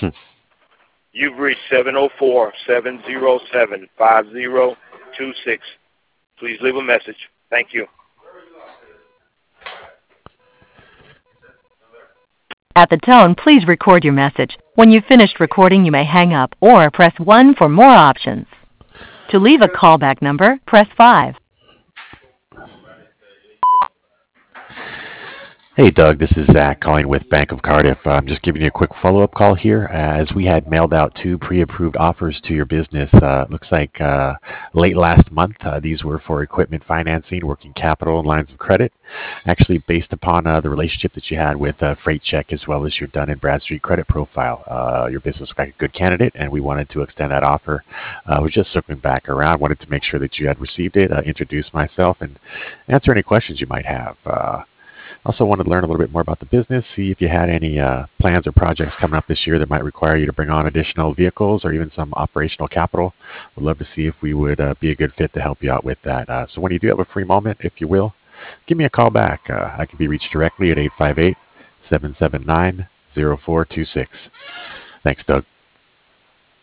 You've reached 704-707-5026. Please leave a message. Thank you. At the tone, please record your message. When you've finished recording, you may hang up or press 1 for more options. To leave a callback number, press 5. Hey, Doug, this is Zach calling with Bank of Cardiff. I'm just giving you a quick follow-up call here as we had mailed out 2 pre-approved offers to your business. Looks like late last month. These were for equipment financing, working capital, and lines of credit. Actually, based upon the relationship that you had with Freight Check as well as your Dun & Bradstreet credit profile. Your business looked like a good candidate, and we wanted to extend that offer. I was just circling back around, wanted to make sure that you had received it, introduce myself, and answer any questions you might have. Also wanted to learn a little bit more about the business, see if you had any plans or projects coming up this year that might require you to bring on additional vehicles or even some operational capital. Would love to see if we would be a good fit to help you out with that. So when you do have a free moment, if you will, give me a call back. I can be reached directly at 858-779-0426. Thanks, Doug.